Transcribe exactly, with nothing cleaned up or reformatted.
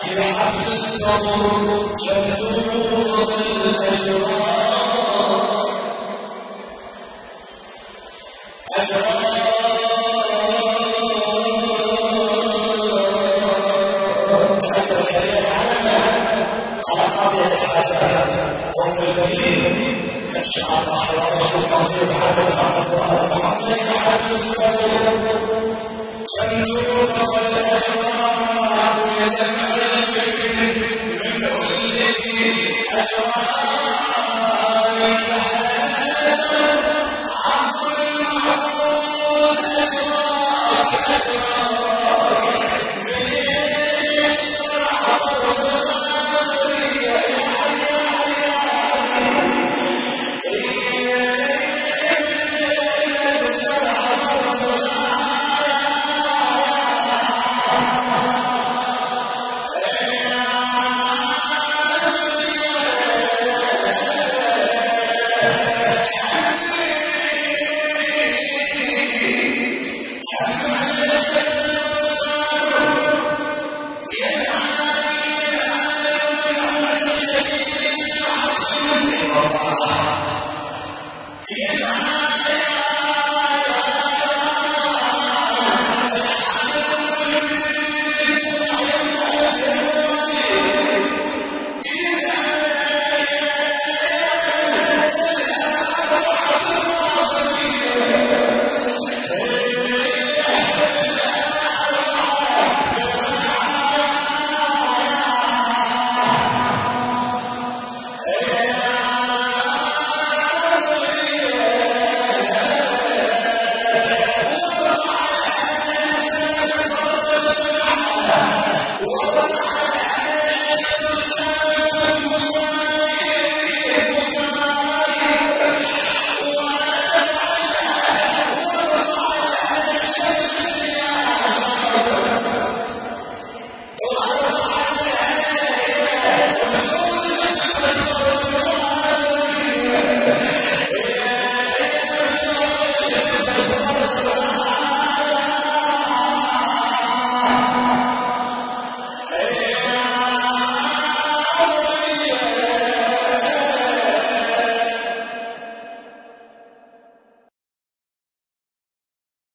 بحبل الصبر شدود الأجرار أجرار هذا الكلام على على قضية الحاجات وهم البديل يشعر أحوال القضية على الأرض وعليك حبل الصبر شدود الأجرار يتملك من كل أجرار عبد المعبود أجرار أجرار